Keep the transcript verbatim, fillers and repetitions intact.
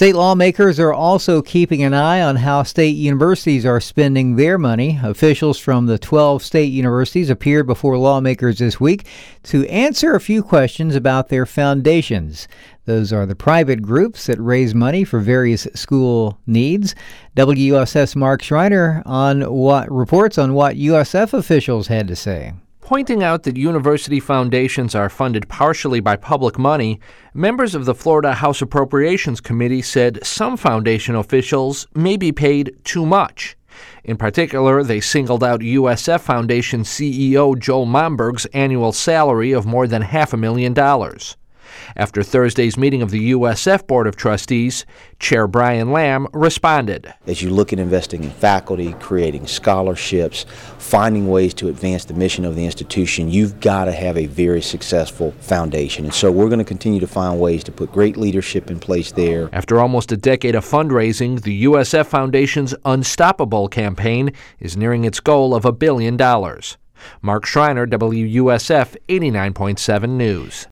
State lawmakers are also keeping an eye on how state universities are spending their money. Officials from the twelve state universities appeared before lawmakers this week to answer a few questions about their foundations. Those are the private groups that raise money for various school needs. W U S F's Mark Schreiner on what reports on what U S F officials had to say. Pointing out that university foundations are funded partially by public money, members of the Florida House Appropriations Committee said some foundation officials may be paid too much. In particular, they singled out U S F Foundation C E O Joel Momberg's annual salary of more than half a million dollars. After Thursday's meeting of the U S F Board of Trustees, Chair Brian Lamb responded. As you look at investing in faculty, creating scholarships, finding ways to advance the mission of the institution, you've got to have a very successful foundation. And so we're going to continue to find ways to put great leadership in place there. After almost a decade of fundraising, the U S F Foundation's Unstoppable campaign is nearing its goal of a billion dollars. Mark Schreiner, W U S F eighty-nine point seven News.